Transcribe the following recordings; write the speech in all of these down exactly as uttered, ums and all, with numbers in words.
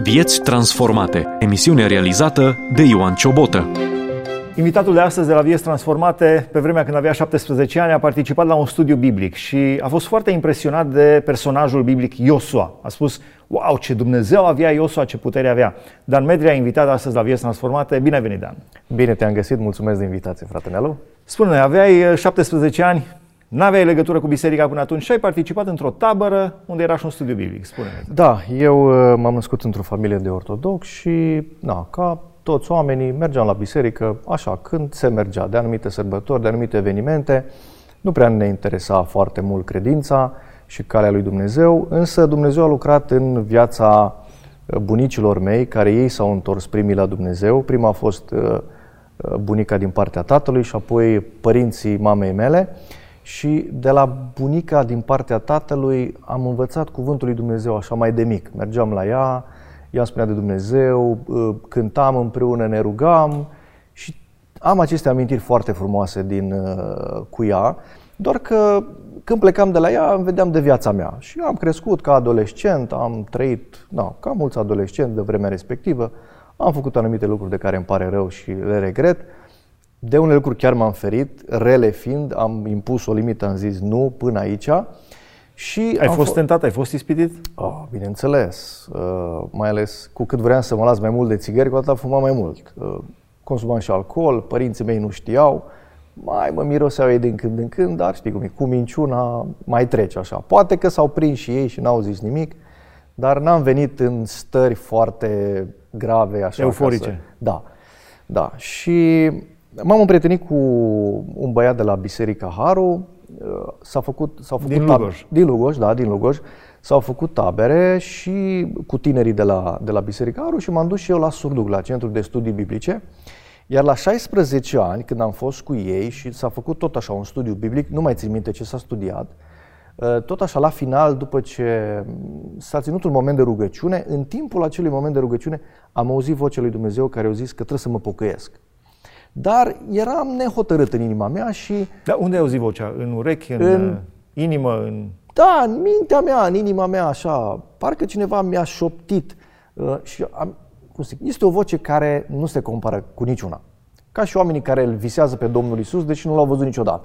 Vieți transformate. Emisiune realizată de Ioan Ciobotă. Invitatul de astăzi de la Vieți Transformate, pe vremea când avea șaptesprezece ani, a participat la un studiu biblic și a fost foarte impresionat de personajul biblic Iosua. A spus, wow, ce Dumnezeu avea Iosua, ce putere avea. Dan Medri a invitat astăzi la Vieți Transformate. Bine ai venit, Dan! Bine te-am găsit, mulțumesc de invitație, frate Nelu. Spune-ne, aveai șaptesprezece ani, n-aveai legătură cu biserica până atunci și ai participat într-o tabără unde era și un studiu biblic. Spune-ne. Da, eu m-am născut într-o familie de ortodoxi și, na, ca toți oamenii, mergeam la biserică, așa, când se mergea, de anumite sărbători, de anumite evenimente. Nu prea ne interesa foarte mult credința și calea lui Dumnezeu, însă Dumnezeu a lucrat în viața bunicilor mei, care ei s-au întors primii la Dumnezeu. Prima a fost bunica din partea tatălui și apoi părinții mamei mele. Și de la bunica din partea tatălui am învățat cuvântul lui Dumnezeu așa mai de mic. Mergeam la ea, ea îmi spunea de Dumnezeu, cântam împreună, ne rugam și am aceste amintiri foarte frumoase din, cu ea, doar că când plecam de la ea îmi vedeam de viața mea. Și am crescut ca adolescent, am trăit, na, ca mulți adolescenți de vremea respectivă, am făcut anumite lucruri de care îmi pare rău și le regret. De unele lucruri chiar m-am ferit, rele fiind, am impus o limită, am zis nu, până aici. Și ai am fost tentat, ai fost ispitit? Oh, bineînțeles, uh, mai ales cu cât vreau să mă las mai mult de țigări, cu atât fumam mai mult. Uh, consumam și alcool, părinții mei nu știau, mai mă miroseau ei din când în când, dar știi cum e, cu minciuna mai trece așa. Poate că s-au prins și ei și n-au zis nimic, dar n-am venit în stări foarte grave, așa. Euforice. Să... Da, da. Și m-am împrietenit cu un băiat de la Biserica Haru. S-a făcut, s-au făcut din tabere, Lugoj. Din Lugoj, da, din Lugoj. S-au făcut tabere și cu tinerii de la, de la Biserica Haru și m-am dus și eu la Surduc, la Centrul de Studii Biblice. Iar la șaisprezece ani, când am fost cu ei și s-a făcut tot așa un studiu biblic, nu mai țin minte ce s-a studiat, tot așa la final, după ce s-a ținut un moment de rugăciune, în timpul acelui moment de rugăciune am auzit vocea lui Dumnezeu care a zis că trebuie să mă pocăiesc. Dar eram nehotărât în inima mea și... Dar unde ai auzit vocea? În urechi, în, în inimă? În... Da, în mintea mea, în inima mea, așa, parcă cineva mi-a șoptit. Uh, și am, cum zic, este o voce care nu se compară cu niciuna. Ca și oamenii care îl visează pe Domnul Iisus, deși nu l-au văzut niciodată.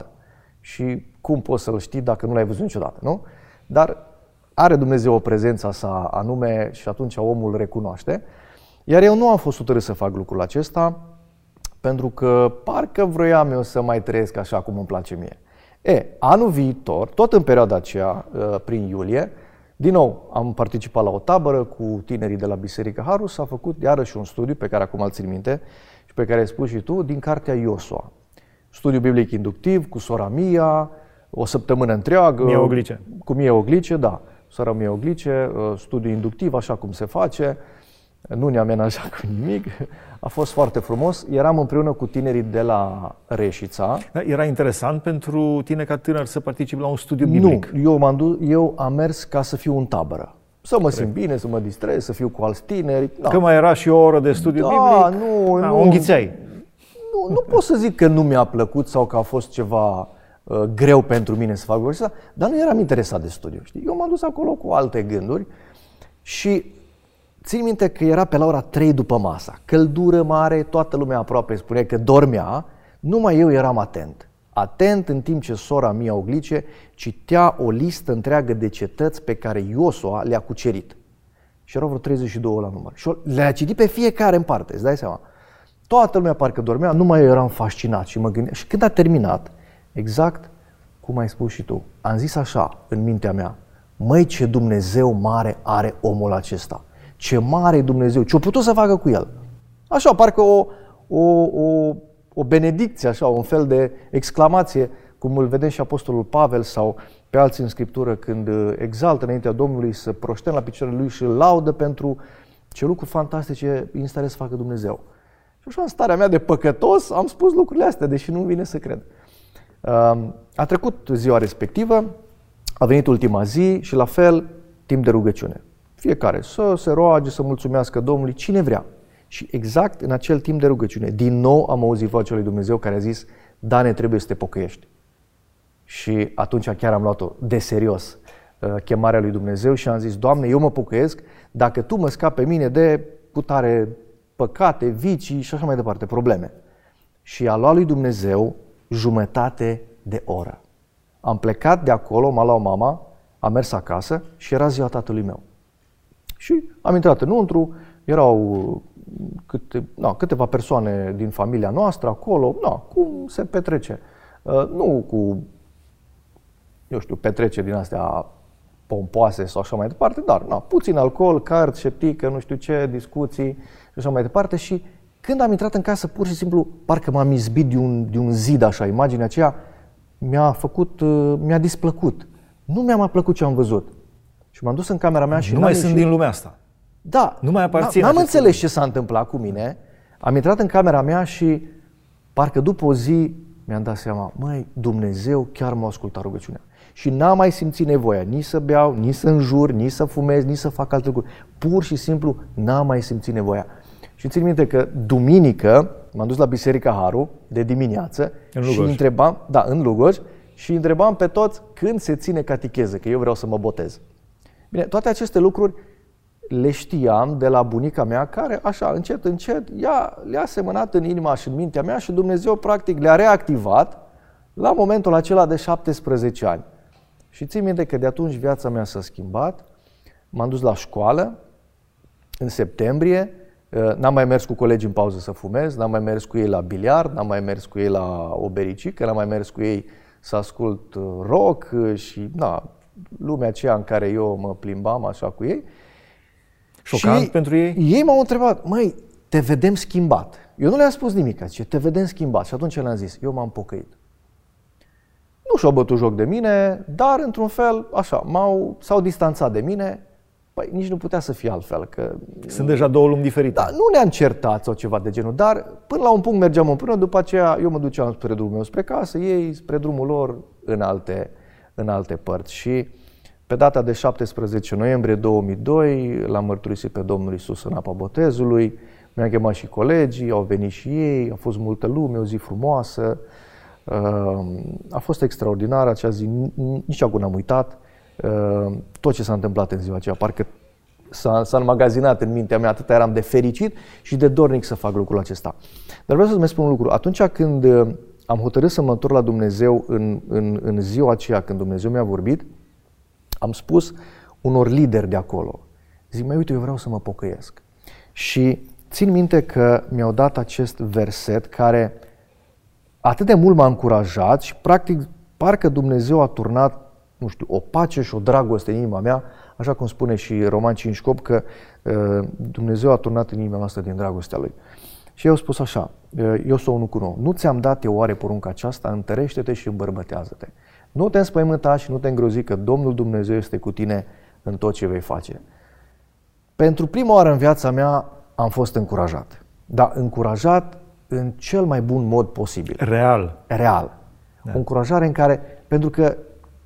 Și cum poți să-l știi dacă nu l-ai văzut niciodată, nu? Dar are Dumnezeu o prezență sa anume și atunci omul recunoaște. Iar eu nu am fost hotărât să fac lucrul acesta, pentru că parcă vroiam eu să mai trăiesc așa cum îmi place mie. E, anul viitor, tot în perioada aceea, prin iulie, din nou am participat la o tabără cu tinerii de la Biserica Haru, s-a făcut iarăși un studiu pe care acum îl țin minte și pe care ai spus și tu, din cartea Iosua. Studiu biblic inductiv cu sora Mia, o săptămână întreagă. Mia Oglice. Cu Mia Oglice, da. Sora Mia Oglice, studiu inductiv, așa cum se face. Nu ne-a amenajat cu nimic, a fost foarte frumos. Eram împreună cu tinerii de la Reșița. Da, era interesant pentru tine ca tânăr să participi la un studiu biblic? Nu, eu, m-am dus, eu am mers ca să fiu în tabără. Să mă simt bine, să mă distrez, să fiu cu alți tineri. Da. Că mai era și o oră de studiu da, biblic, nu, da, nu, o înghițeai. Nu, nu pot să zic că nu mi-a plăcut sau că a fost ceva uh, greu pentru mine să fac lucrul acesta, dar nu eram interesat de studiu. Știi? Eu m-am dus acolo cu alte gânduri și țin minte că era pe la ora trei după masa, căldură mare, toată lumea aproape spunea că dormea, numai eu eram atent. Atent în timp ce sora Mia Oglice citea o listă întreagă de cetăți pe care Iosua le-a cucerit. Și erau vreo treizeci și doi la număr. Și le-a citit pe fiecare în parte, îți dai seama. Toată lumea parcă dormea, numai eu eram fascinat și mă gândeam. Și când a terminat, exact cum ai spus și tu, am zis așa în mintea mea, măi, ce Dumnezeu mare are omul acesta. Ce mare e Dumnezeu, ce-a putut să facă cu el. Așa, parcă o, o, o, o benedicție, așa, un fel de exclamație, cum îl vedem și Apostolul Pavel sau pe alții în Scriptură, când exaltă înaintea Domnului să proștem la picioarele lui și îl laudă pentru ce lucruri fantastice e în stare să facă Dumnezeu. Și așa, în starea mea de păcătos, am spus lucrurile astea, deși nu vine să cred. A trecut ziua respectivă, a venit ultima zi și la fel, timp de rugăciune. Fiecare să se roage, să mulțumească Domnului, cine vrea. Și exact în acel timp de rugăciune, din nou am auzit vocea lui Dumnezeu care a zis, Dane, trebuie să te pocăiești. Și atunci chiar am luat-o de serios. chemarea lui Dumnezeu și am zis, Doamne, eu mă pocăiesc dacă Tu mă scapi pe mine de putare păcate, vicii și așa mai departe, probleme. Și a luat lui Dumnezeu jumătate de oră. Am plecat de acolo, m-a luat mama, am mers acasă și era ziua tatălui meu. Și am intrat înăuntru, erau câte, na, câteva persoane din familia noastră acolo, na, cum se petrece. Uh, nu cu, eu știu, petrece din astea pompoase sau așa mai departe, dar na, puțin alcool, cărți, șeptică, nu știu ce, discuții și așa mai departe. Și când am intrat în casă, pur și simplu, parcă m-am izbit de un, de un zid așa, imaginea aceea mi-a făcut, mi-a displăcut. Nu mi-a mai plăcut ce am văzut. Și m-am dus în camera mea și nu mai sunt din lumea asta. Da. Nu mai aparțin. N-am înțeles ce s-a întâmplat cu mine. Am intrat în camera mea și parcă după o zi mi-am dat seama, măi, Dumnezeu chiar m-a ascultat rugăciunea. Și n-am mai simțit nevoia nici să beau, nici să înjur, nici să fumez, nici să fac alte lucruri. Pur și simplu n-am mai simțit nevoia. Și țin minte că duminică m-am dus la Biserica Haru de dimineață în și întrebam, da, în Lugoj, și întrebam pe toți când se ține catecheză, că eu vreau să mă botez. Bine, toate aceste lucruri le știam de la bunica mea, care așa, încet, încet, ea le-a semănat în inima și în mintea mea și Dumnezeu practic le-a reactivat la momentul acela de șaptesprezece ani. Și țin minte că de atunci viața mea s-a schimbat, m-am dus la școală în septembrie, n-am mai mers cu colegii în pauză să fumez, n-am mai mers cu ei la biliard, n-am mai mers cu ei la o bericică, n-am mai mers cu ei să ascult rock și na, lumea aceea în care eu mă plimbam așa cu ei. Șocant și pentru ei? Ei m-au întrebat, măi, te vedem schimbat. Eu nu le-am spus nimic, zice, te vedem schimbat. Și atunci le-am zis, eu m-am pocăit. Nu și-au bătut joc de mine, dar într-un fel, așa, m-au, s-au distanțat de mine. Păi nici nu putea să fie altfel, că... Sunt deja două lumi diferite. Da, nu ne-am certat sau ceva de genul, dar până la un punct mergeam împreună, după aceea eu mă duceam spre drumul meu spre casă, ei spre drumul lor în alte, în alte părți. Și pe data de șaptesprezece noiembrie două mii doi l-am mărturisit pe Domnul Iisus în apa botezului, mi-am chemat și colegii, au venit și ei, a fost multă lume, o zi frumoasă, a fost extraordinară acea zi, nici acum n-am uitat. Tot ce s-a întâmplat în ziua aceea, parcă s-a, s-a înmagazinat în mintea mea, atât eram de fericit și de dornic să fac lucrul acesta. Dar vreau să-ți mai spun un lucru. Atunci când am hotărât să mă întorc la Dumnezeu în, în, în ziua aceea când Dumnezeu mi-a vorbit, am spus unor lideri de acolo, zic, mai uite, eu vreau să mă pocăiesc. Și țin minte că mi-au dat acest verset care atât de mult m-a încurajat și practic parcă Dumnezeu a turnat, nu știu, o pace și o dragoste în inima mea, așa cum spune și Roman cinci opt, că uh, Dumnezeu a turnat în inima noastră din dragostea Lui. Și eu au spus așa, uh, Iosua unu cu nouă, nu ți-am dat eu oare porunca aceasta, întărește-te și îmbărbătează-te. Nu te înspăimânta și nu te îngrozi că Domnul Dumnezeu este cu tine în tot ce vei face. Pentru prima oară în viața mea am fost încurajat. Dar încurajat în cel mai bun mod posibil. Real. Real. Da. O încurajare în care, pentru că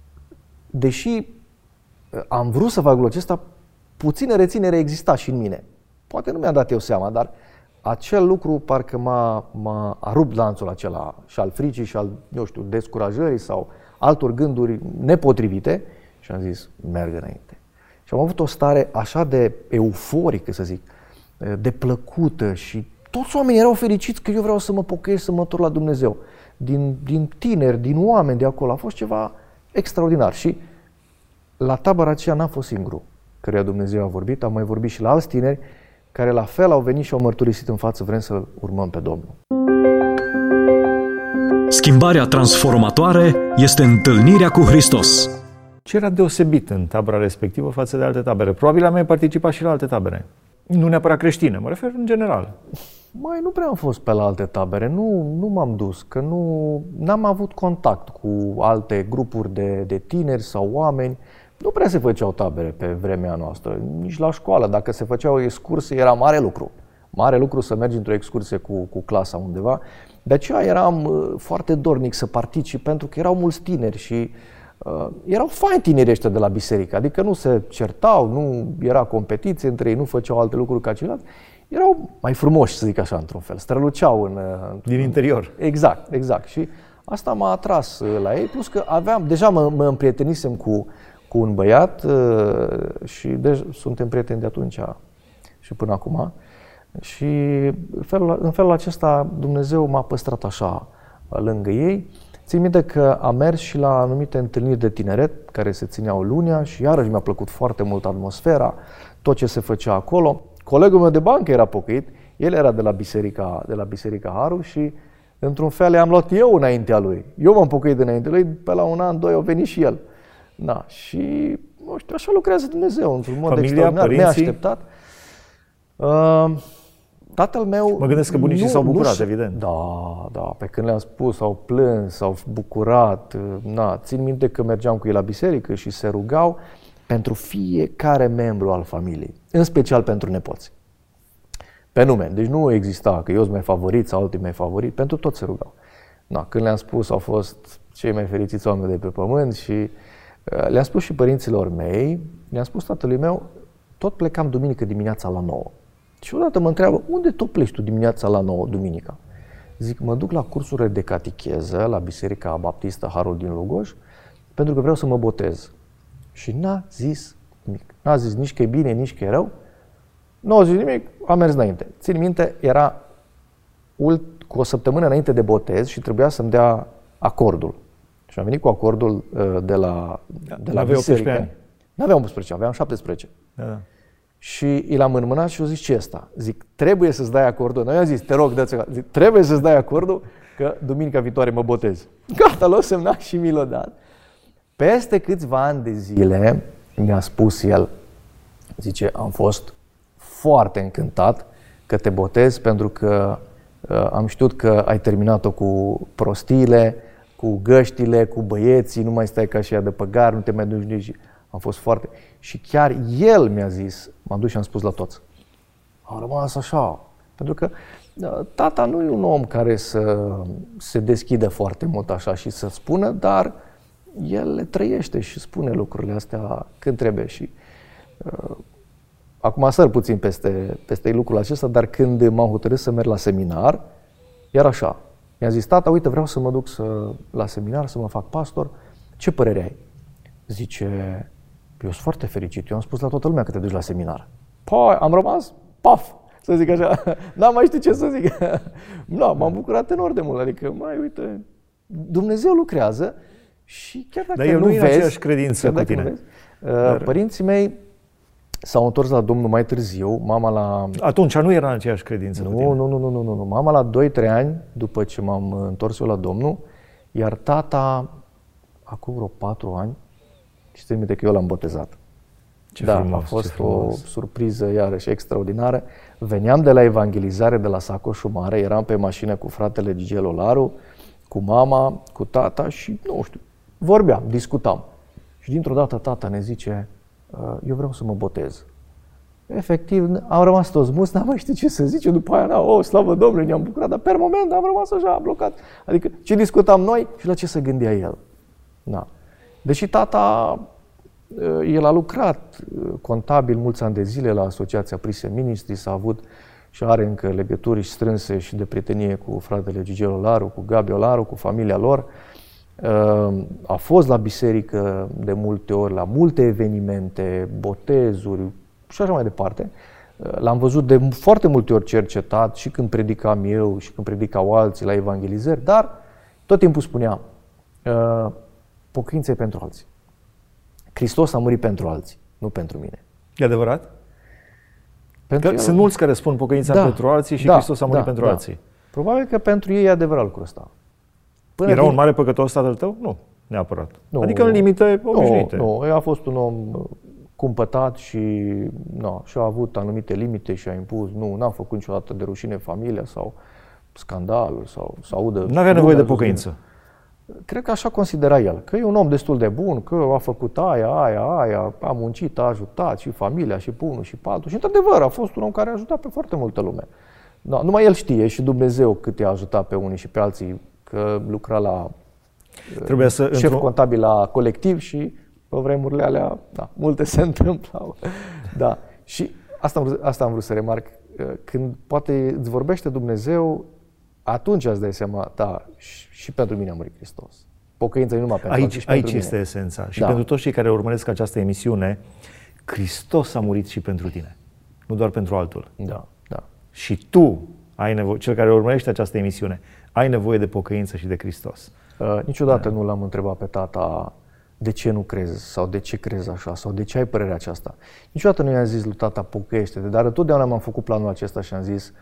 deși am vrut să fac lucrul acesta, puțină reținere exista și în mine. Poate nu mi-am dat eu seama, dar acel lucru parcă m-a, m-a a rupt lanțul acela și al fricii și al, eu știu, descurajării sau altor gânduri nepotrivite și am zis, merg înainte. Și am avut o stare așa de euforică, să zic, de plăcută și toți oamenii erau fericiți că eu vreau să mă pocăiesc, să mă întorc la Dumnezeu. Din, din tineri, din oameni de acolo, a fost ceva extraordinar. Și la tabăra aceea n-am fost singurul căruia Dumnezeu a vorbit, am mai vorbit și la alți tineri care la fel au venit și au mărturisit în față, vrem să urmăm pe Domnul. Schimbarea transformatoare este întâlnirea cu Hristos. Ce era deosebit în tabăra respectivă față de alte tabere? Probabil am mai participat și la alte tabere. Nu neapărat creștine, mă refer în general. Mai nu prea am fost pe la alte tabere, nu, nu m-am dus, că nu n-am avut contact cu alte grupuri de, de tineri sau oameni. Nu prea se făceau tabere pe vremea noastră, nici la școală. Dacă se făcea o excursie, era mare lucru. Mare lucru să mergi într-o excursie cu, cu clasa undeva. De aceea eram uh, foarte dornic să particip, pentru că erau mulți tineri și uh, erau faini tinerii ăștia de la biserică. Adică nu se certau, nu era competiție între ei, nu făceau alte lucruri ca ceilalți. Erau mai frumoși, să zic așa, într-un fel. Străluceau în... Din interior. Exact, exact. Și asta m-a atras la ei, plus că aveam, deja mă, mă împrietenisem cu, cu un băiat și deci suntem prieteni de atunci și până acum. Și în felul, în felul acesta Dumnezeu m-a păstrat așa lângă ei. Țin minte că am mers și la anumite întâlniri de tineret care se țineau lunea și iarăși mi-a plăcut foarte mult atmosfera, tot ce se făcea acolo. Colegul meu de bancă era pocăit, el era de la Biserica, de la Biserica Haru și într-un fel i-am luat eu înaintea lui. Eu m-am pocăit înaintea lui, pe la un an, doi, a venit și el. Da, și nu știu, așa lucrează Dumnezeu, într-un mod Familia, extraordinar, părinții? neașteptat. Uh, tatăl meu... Mă gândesc că bunicii nu, s-au bucurat, nu, evident. Da, da, pe când le-am spus, s-au plâns, s-au bucurat. Na, țin minte că mergeam cu ei la biserică și se rugau pentru fiecare membru al familiei, în special pentru nepoți. Pe nume, deci nu exista că eu sunt mai favorit sau alții mai favorit, pentru toți se rugau. Na, când le-am spus, au fost cei mai fericiți oameni de pe pământ și uh, le-am spus și părinților mei, le-am spus tatălui meu, tot plecam duminică dimineața la nouă. Și odată mă întreabă, unde tot pleci tu dimineața la nouă, duminica? Zic, mă duc la cursurile de catecheză la Biserica Baptistă Harul din Lugoj, pentru că vreau să mă botez. Și n-a zis nimic. N-a zis nici că e bine, nici că e rău. Nu a zis nimic, a mers înainte. Țin minte, era cu o săptămână înainte de botez și trebuia să-mi dea acordul. Și am venit cu acordul de la, de la biserică. N-aveam optsprezece, aveam șaptesprezece. Da. Și i l-am înmânat și eu zic, ce ăsta? Zic, trebuie să-ți dai acordul. Noi am zis, te rog, dă-ți acordul. Zic, trebuie să-ți dai acordul că duminica viitoare mă botez. Gata, l-a semnat și mi l-a dat. Peste câțiva ani de zile mi-a spus el, zice, am fost foarte încântat că te botez pentru că uh, am știut că ai terminat-o cu prostiile, cu găștile, cu băieții, nu mai stai ca și ea de păgar, nu te mai duci nici... Am fost foarte... Și chiar el mi-a zis, m-am dus și am spus la toți. Am rămas așa, pentru că tata nu e un om care să se deschide foarte mult așa și să spună, dar el le trăiește și spune lucrurile astea când trebuie. Și uh, acum săr puțin peste, peste lucrul acesta, dar când m-am hotărât să merg la seminar, iar așa, mi-a zis, tata, uite, vreau să mă duc să, la seminar, să mă fac pastor, ce părere ai? Zice, eu sunt foarte fericit, eu am spus la toată lumea că te duci la seminar. Păi, am rămas, paf, să zic așa, n-am mai știut ce să zic. Nu, m-am bucurat enorm de mult, adică, mai uite, Dumnezeu lucrează și chiar dacă Dar eu nu nu vezi... Dar e în aceeași credință cu tine. Vezi, Dar... Părinții mei s-au întors la Domnul mai târziu, mama la... Atunci nu era în aceeași credință nu, cu tine. Nu, nu, nu, nu, nu, nu, mama la doi trei ani după ce m-am întors eu la Domnul, iar tata, acum vreo patru ani, și țin minte că eu l-am botezat. Ce da, frumos, a fost o surpriză iarăși extraordinară. Veneam de la evangelizare de la Sacoșul Mare, eram pe mașină cu fratele Gigi Olaru, cu mama, cu tata și nu știu, vorbeam, discutam. Și dintr-o dată tata ne zice, eu vreau să mă botez. Efectiv, am rămas toți muți, n-am mai știut ce să zice, după aia, o, oh, slavă Domnului, ne-am bucurat, dar pe moment am rămas așa blocat. Adică ce discutam noi și la ce se gândea el. Da. Deși tata, el a lucrat contabil mulți ani de zile la Asociația Prise Ministri, s-a avut și are încă legături strânse și de prietenie cu fratele Gigi Olaru, cu Gabi Olaru, cu familia lor. A fost la biserică de multe ori, la multe evenimente, botezuri și așa mai departe. L-am văzut de foarte multe ori cercetat și când predicam eu și când predicau alții la evangelizări, dar tot timpul spunea, pocăința e pentru alții. Hristos a murit pentru alții, nu pentru mine. E adevărat? Pentru că el... Sunt mulți care spun pocăința da, pentru alții și da, Hristos a murit da, pentru da. alții. Probabil că pentru ei e adevărat lucrul ăsta. Până Era din... un mare păcătos tatăl tău? Nu, neapărat. Nu, adică în limite obișnuite. Nu, nu, el a fost un om cumpătat și, nu, și a avut anumite limite și a impus. Nu, n-a făcut niciodată de rușine familia sau scandalul sau să audă... N-avea nevoie de pocăință. Cred că așa considera el, că e un om destul de bun, că a făcut aia, aia, aia, a muncit, a ajutat și familia, și pe unul și pe altul. Și într-adevăr a fost un om care a ajutat pe foarte multă lume. Da, numai el știe și Dumnezeu cât i-a ajutat pe unii și pe alții, că lucra la Trebuie să, șef într-un... contabil la colectiv și pe vremurile alea, da, multe se întâmplau. Da. Și asta am, vrut, asta am vrut să remarc, când poate îți vorbește Dumnezeu, atunci îți dai seama, da, și, și pentru mine a murit Hristos. pocăința nu numai pentru aici, alții, și pentru aici mine. este esența. Și Da. pentru toți cei care urmăresc această emisiune, Hristos a murit și pentru tine, nu doar pentru altul. Da, da. Și tu ai nevoie, cel care urmărește această emisiune, ai nevoie de pocăință și de Hristos. Uh, niciodată da. nu l-am întrebat pe tata de ce nu crezi sau de ce crezi așa sau de ce ai părerea aceasta. Niciodată nu i-am zis lui tata pocăiește-te, dar întotdeauna m-am făcut planul acesta și am zis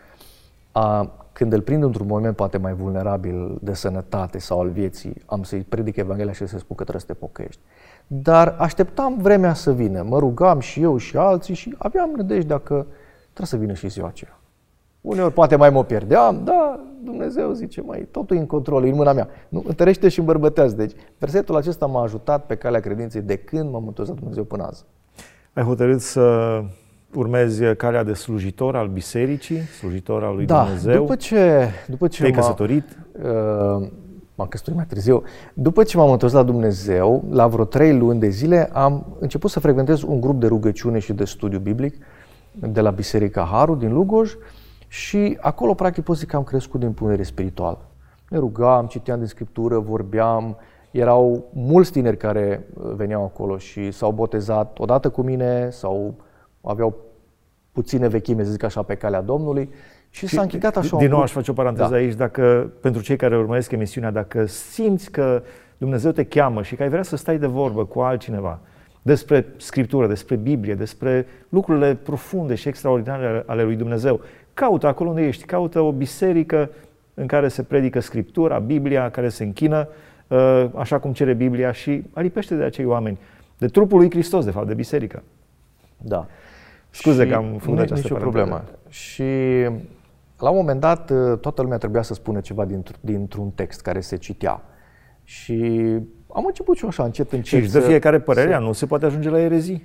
a, când îl prind într-un moment poate mai vulnerabil de sănătate sau al vieții, am să-i predic Evanghelia și să-i spun că trebuie să te pocăiești. Dar așteptam vremea să vină, mă rugam și eu și alții și aveam nădejde că trebuie să vină și ziua aceea. Uneori poate mai mă pierdeam, da, Dumnezeu zice, mai totul e în control, e în mâna mea. Nu, întărește și îmbărbătează. Deci versetul acesta m-a ajutat pe calea credinței de când m-am întors la Dumnezeu până azi. Ai hotărât să urmezi calea de slujitor al bisericii, slujitor al lui da, Dumnezeu. După ce, după ce te-ai m-a, căsătorit? Uh, m-am căsătorit mai târziu. După ce m-am întors la Dumnezeu, la vreo trei luni de zile, am început să frecventez un grup de rugăciune și de studiu biblic de la Biserica Harul din Lugoj și acolo, practic, pot zic că am crescut din punct de vedere spiritual. Ne rugam, citeam din Scriptură, vorbeam. Erau mulți tineri care veneau acolo și s-au botezat odată cu mine sau aveau puține vechime, să zic așa, pe calea Domnului. Și, și s-a încheiat așa. Din nou aș face o paranteză da. aici, dacă pentru cei care urmăresc emisiunea, dacă simți că Dumnezeu te cheamă și că ai vrea să stai de vorbă cu altcineva despre Scriptură, despre Biblie, despre lucrurile profunde și extraordinare ale lui Dumnezeu, caută acolo unde ești, caută o biserică în care se predică Scriptura, Biblia, care se închină așa cum cere Biblia și alipește de acei oameni, de trupul lui Hristos, de fapt, de biserică. Da. Scuze și că am făcut această nicio problemă. Și la un moment dat toată lumea trebuia să spună ceva dintr- dintr-un text care se citea. Și am început și eu așa, încet, încet. Și își dă fiecare părerea, să... nu se poate ajunge la erezii?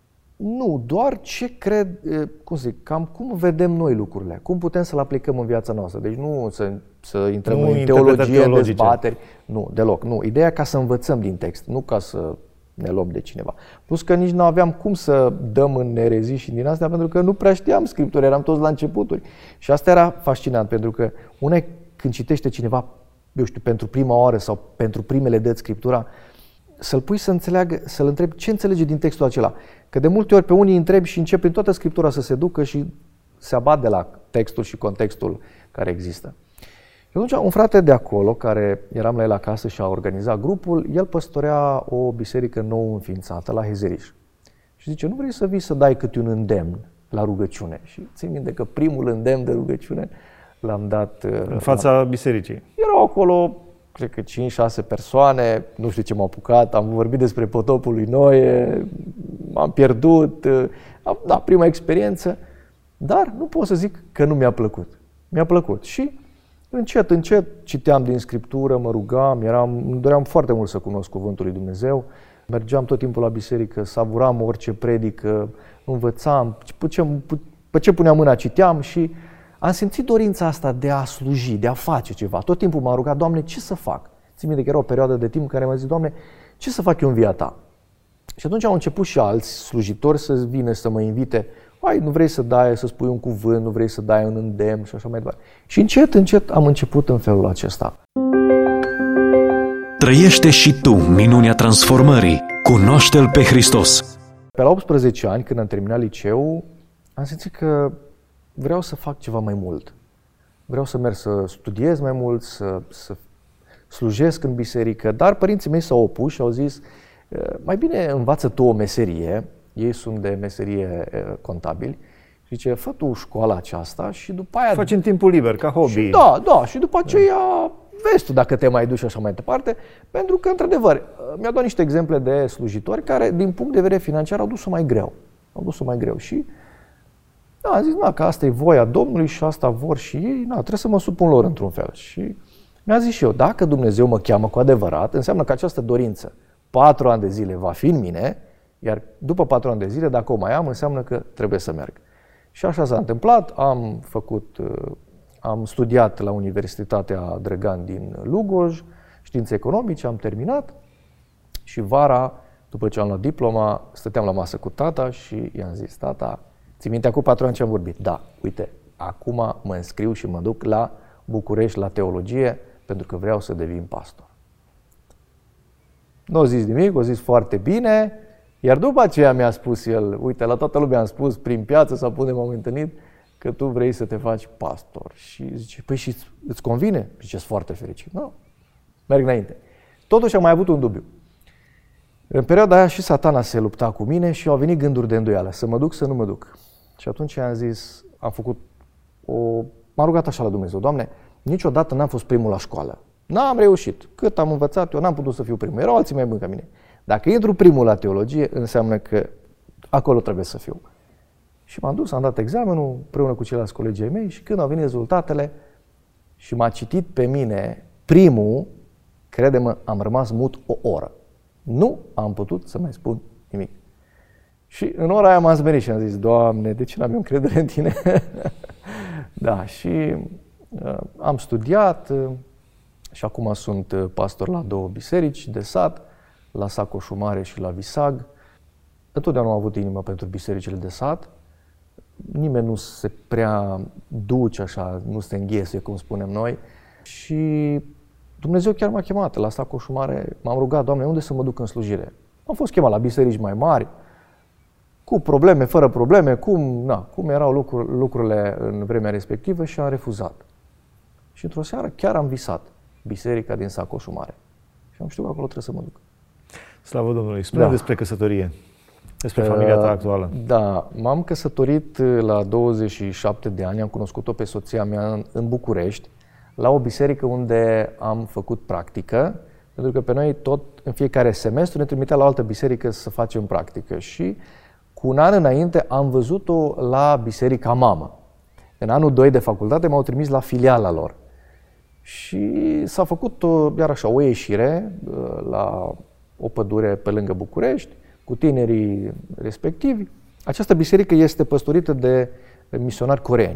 Nu, doar ce cred, cum zic, cam cum vedem noi lucrurile, cum putem să le aplicăm în viața noastră. Deci nu să, să intrăm nu în teologie, în dezbateri, nu, deloc. Nu, ideea ca să învățăm din text, nu ca să ne luăm de cineva. Plus că nici nu aveam cum să dăm în erezii și din astea, pentru că nu prea știam Scriptura, eram toți la începuturi. Și asta era fascinant, pentru că una când citește cineva, eu știu, pentru prima oară sau pentru primele dăți Scriptura, să-l pui să înțeleagă, să-l întrebi ce înțelege din textul acela. Că de multe ori pe unii întrebi și încep prin toată Scriptura să se ducă și se abat de la textul și contextul care există. Și atunci un frate de acolo, care eram la el acasă și a organizat grupul, el păstorea o biserică nou înființată la Hezeriș. Și zice, nu vrei să vii să dai câte un îndemn la rugăciune? Și țin minte că primul îndemn de rugăciune l-am dat... În fața la... bisericii. Erau acolo, cred că cinci șase persoane, nu știu ce m-au apucat, am vorbit despre potopul lui Noe, m-am pierdut, da, prima experiență, dar nu pot să zic că nu mi-a plăcut. Mi-a plăcut și încet, încet citeam din Scriptură, mă rugam, eram, îmi doream foarte mult să cunosc Cuvântul lui Dumnezeu, mergeam tot timpul la biserică, savuram orice predică, învățam, pe ce, pe ce puneam mâna citeam și am simțit dorința asta de a sluji, de a face ceva. Tot timpul m-am rugat, Doamne, ce să fac? Țin minte că era o perioadă de timp în care mi-a zis, Doamne, ce să fac eu în viața ta? Și atunci au început și alți slujitori să vină să mă invite. Hai, nu vrei să dai, să spui un cuvânt, nu vrei să dai un îndemn și așa mai departe. Și încet, încet am început în felul acesta. Trăiește și tu minunea transformării. Cunoaște-L pe Hristos. Pe la optsprezece ani, când am terminat liceul, am simțit că vreau să fac ceva mai mult. Vreau să merg să studiez mai mult, să, să slujesc în biserică, dar părinții mei s-au opus și au zis, mai bine învață tu o meserie, ei sunt de meserie contabili, și zice, fă tu școala aceasta și după aia... Faci în timpul liber, ca hobby. Și, da, da, și după aceea vezi tu dacă te mai duci așa mai departe, pentru că, într-adevăr, mi-a dat niște exemple de slujitori care, din punct de vedere financiar, au dus-o mai greu. Au dus-o mai greu și da, am zis, na, că asta e voia Domnului și asta vor și ei, na, trebuie să mă supun lor într-un fel. Și mi-a zis și eu, dacă Dumnezeu mă cheamă cu adevărat, înseamnă că această dorință, patru ani de zile, va fi în mine, iar după patru ani de zile, dacă o mai am, înseamnă că trebuie să merg. Și așa s-a întâmplat, am făcut, am studiat la Universitatea Drăgan din Lugoj, științe economice, am terminat și vara, după ce am luat diploma, stăteam la masă cu tata și i-am zis, tata, ții minte acum patru ani ce am vorbit? Da, uite, acum mă înscriu și mă duc la București, la teologie, pentru că vreau să devin pastor. Nu a zis nimic, a zis foarte bine, iar după aceea mi-a spus el, uite, la toată lumea am spus, prin piață sau unde m-am întâlnit, că tu vrei să te faci pastor. Și zice, păi și îți convine? Zice, sunt foarte fericit. Nu, merg înainte. Totuși am mai avut un dubiu. În perioada aia și Satana se lupta cu mine și au venit gânduri de îndoială, să mă duc, să nu mă duc. Și atunci am zis, am făcut o... m-am rugat așa la Dumnezeu, Doamne, niciodată n-am fost primul la școală. N-am reușit. Cât am învățat, eu n-am putut să fiu primul. Erau alții mai buni ca mine. Dacă intru primul la teologie, înseamnă că acolo trebuie să fiu. Și m-am dus, am dat examenul împreună cu ceilalți colegii mei și când au venit rezultatele și m-a citit pe mine primul, crede-mă, am rămas mut o oră. Nu am putut să mai spun nimic. Și în ora aia m-am zmerit și am zis, Doamne, de ce n-am eu încredere în Tine? Da, și uh, am studiat uh, și acum sunt uh, pastor la două biserici de sat, la Sacoșu Mare și la Visag. Întotdeauna am avut inimă pentru bisericile de sat. Nimeni nu se prea duce așa, nu se înghesuie, cum spunem noi. Și Dumnezeu chiar m-a chemat la Sacoșu Mare. M-am rugat, Doamne, unde să mă duc în slujire? Am fost chemat la biserici mai mari, cu probleme, fără probleme, cum, na, cum erau lucruri, lucrurile în vremea respectivă și am refuzat. Și într-o seară chiar am visat biserica din Sacoșu Mare. Și am știut că acolo trebuie să mă duc. Slavă Domnului! Spune Da. despre căsătorie, despre familia ta actuală. Da, m-am căsătorit la douăzeci și șapte de ani, am cunoscut-o pe soția mea în București, la o biserică unde am făcut practică, pentru că pe noi tot în fiecare semestru ne trimitea la o altă biserică să facem practică și cu un an înainte am văzut-o la biserica mamă. În anul doi de facultate m-au trimis la filiala lor. Și s-a făcut o, iar așa, o ieșire la o pădure pe lângă București, cu tinerii respectivi. Această biserică este păstorită de misionari coreeni.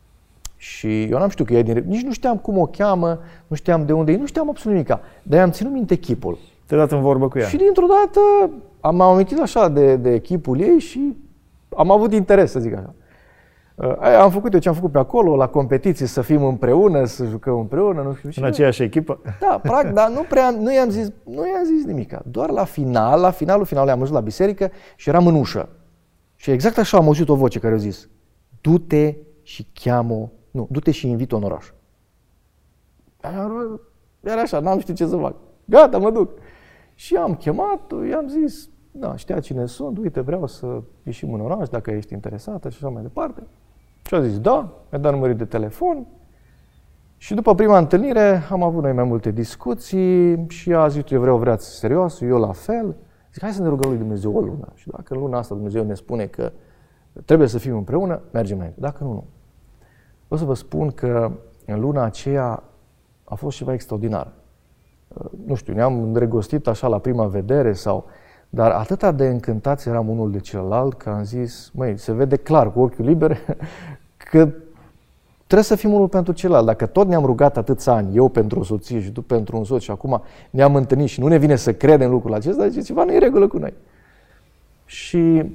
Și eu n-am știut că e din... Nici nu știam cum o cheamă, nu știam de unde e, nu știam absolut nimic. Dar am ținut minte chipul. Te-ai dat în vorbă cu ea. Și dintr-o dată am amintit așa de, de chipul ei și am avut interes, să zic așa. Aia am făcut eu ce am făcut pe acolo, la competiții, să fim împreună, să jucăm împreună, nu știu ce. În aceeași echipă? Da, practic, dar nu prea, nu i-am zis, nu i-am zis nimic. Doar la final, la finalul finalului am ajuns la biserică și eram în ușă. Și exact așa am auzit o voce care a zis, du-te și cheamă, nu, du-te și invit-o în oraș. Era așa, n-am știut ce să fac. Gata, mă duc. Și am chemat-o, i-am zis, da, știa cine sunt, uite, vreau să ieșim în oraș, dacă ești interesată și așa mai departe. Și a zis, da, mi-a dat numărul de telefon. Și după prima întâlnire am avut noi mai multe discuții și a zis, eu vreau o viață serioasă, eu la fel. Zic, hai să ne rugăm lui Dumnezeu o lună. Și dacă în luna asta Dumnezeu ne spune că trebuie să fim împreună, mergem înainte. Dacă nu, nu. O să vă spun că în luna aceea a fost ceva extraordinar. Nu știu, ne-am îndrăgostit așa la prima vedere sau... Dar atâta de încântați eram unul de celălalt că am zis, măi, se vede clar cu ochiul liber că trebuie să fim unul pentru celălalt. Dacă tot ne-am rugat atâția ani, eu pentru o soție și tu pentru un soț și acum ne-am întâlnit și nu ne vine să credem lucrul acesta, zice, ceva nu e regulă cu noi. Și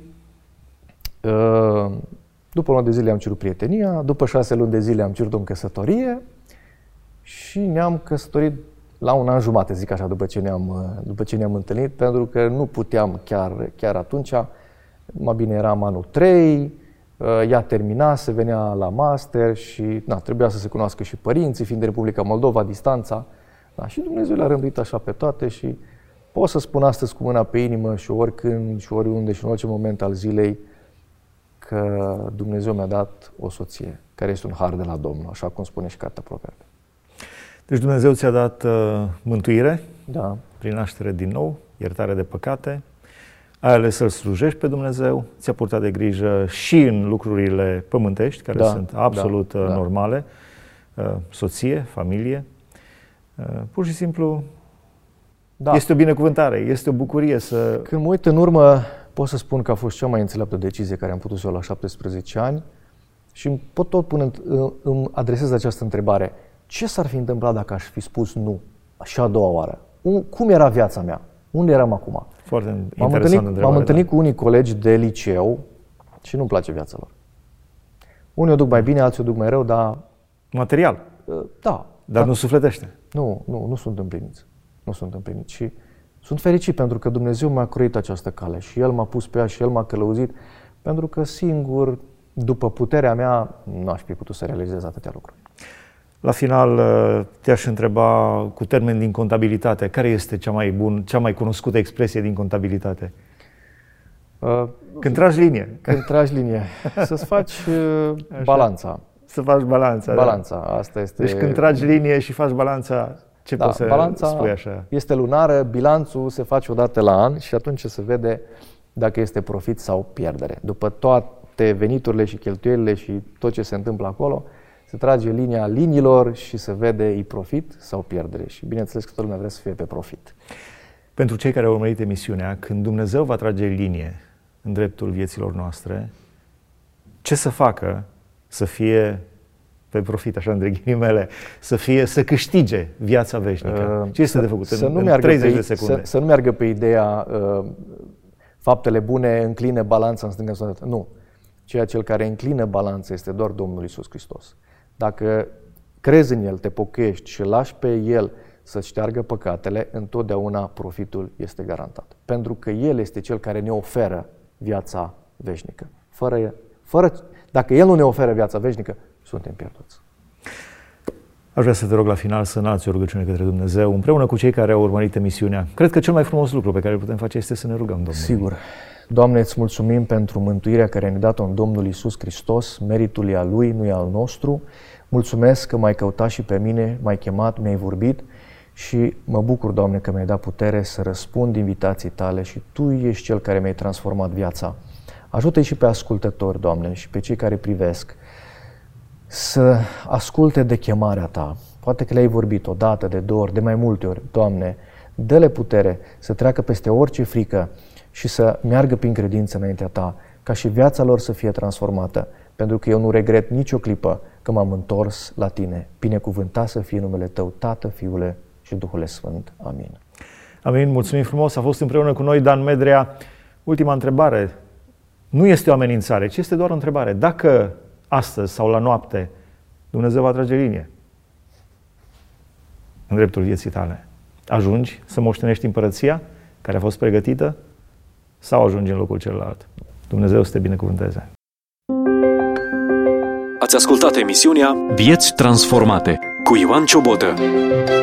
după o lună de zile am cerut prietenia, după șase luni de zile am cerut-o în căsătorie și ne-am căsătorit la un an jumate, zic așa, după ce ne-am, după ce ne-am întâlnit, pentru că nu puteam chiar, chiar atunci. Mai bine eram anul trei, ea terminase, venea la master și na, trebuia să se cunoască și părinții, fiind de Republica Moldova, distanța. Da, și Dumnezeu le-a rânduit așa pe toate și pot să spun astăzi cu mâna pe inimă și oricând și oriunde și în orice moment al zilei că Dumnezeu mi-a dat o soție, care este un har de la Domnul, așa cum spune și Cartea Proverbe. Deci Dumnezeu ți-a dat uh, mântuire, da, prin naștere din nou, iertare de păcate, ai ales să-L slujești pe Dumnezeu, ți-a purtat de grijă și în lucrurile pământești, care da, sunt absolut da, uh, da. normale, uh, soție, familie, uh, pur și simplu da. Este o binecuvântare, este o bucurie să... Când mă uit în urmă, pot să spun că a fost cea mai înțeleaptă decizie care am putut să o la șaptesprezece ani și pot tot pune, îmi adresez această întrebare. Ce s-ar fi întâmplat dacă aș fi spus nu și a doua oară? Cum era viața mea? Unde eram acum? Foarte m-am interesant întâlnit, întrebare. M-am întâlnit da. cu unii colegi de liceu și nu-mi place viața lor. Unii o duc mai bine, alții o duc mai rău, dar... Material, Da. dar da. nu sufletește. Nu, nu, nu sunt împliniți. Nu sunt împliniți. Și Sunt fericit pentru că Dumnezeu mi-a croit această cale și El m-a pus pe ea și El m-a călăuzit, pentru că singur, după puterea mea, nu aș fi putut să realizez atâtea lucruri. La final, te-aș întreba cu termen din contabilitate, care este cea mai bun, cea mai cunoscută expresie din contabilitate? Uh, Când tragi linie. Când tragi linie. Să-ți faci uh, balanța. Să faci balanța. Balanța, da. Asta este... Deci când tragi linie și faci balanța, ce da, poți să balanța spui așa? Este lunară, bilanțul se face odată la an și atunci se vede dacă este profit sau pierdere. După toate veniturile și cheltuielile și tot ce se întâmplă acolo, se trage linia liniilor și se vede e profit sau pierdere. Și bineînțeles că toată lumea vrea să fie pe profit. Pentru cei care au urmărit emisiunea, când Dumnezeu va trage linie în dreptul vieților noastre, ce să facă să fie pe profit, așa între ghilimele, să fie, să câștige viața veșnică? Ce este să, de făcut să în, nu în treizeci pe, de secunde? Să, să nu meargă pe ideea uh, faptele bune înclină balanța în stânga sau în dreapta. Nu. Ceea cel care înclină balanța este doar Domnul Iisus Hristos. Dacă crezi în El, te pocăiești și lași pe El să-ți șteargă păcatele, întotdeauna profitul este garantat. Pentru că El este Cel care ne oferă viața veșnică. Fără, fără, dacă El nu ne oferă viața veșnică, suntem pierduți. Aș vrea să te rog la final să înalți o rugăciune către Dumnezeu, împreună cu cei care au urmărit emisiunea. Cred că cel mai frumos lucru pe care îl putem face este să ne rugăm, Domnul. Sigur. Doamne, îți mulțumim pentru mântuirea care ne-a dat-o în Domnul Iisus Hristos. Meritul e al Lui, nu e al nostru. Mulțumesc că m-ai căutat și pe mine, m-ai chemat, mi-ai vorbit și mă bucur, Doamne, că mi-ai dat putere să răspund invitații Tale și Tu ești Cel care mi-ai transformat viața. Ajută-i și pe ascultători, Doamne, și pe cei care privesc să asculte de chemarea Ta. Poate că le-ai vorbit o dată, de două ori, de mai multe ori. Doamne, dă-le putere să treacă peste orice frică și să meargă prin credință înaintea Ta, ca și viața lor să fie transformată, pentru că eu nu regret nicio clipă că m-am întors la Tine. Binecuvântat să fie numele Tău, Tată, Fiule și Duhul Sfânt. Amin. Amin, mulțumim frumos. A fost împreună cu noi Dan Medrea. Ultima întrebare. Nu este o amenințare, ci este doar o întrebare. Dacă astăzi sau la noapte Dumnezeu va trage linie în dreptul vieții tale, ajungi să moștenești împărăția care a fost pregătită sau ajungi în locul celălalt? Dumnezeu să te binecuvânteze. Ați ascultat emisiunea Vieți transformate cu Ioan Ciobotă.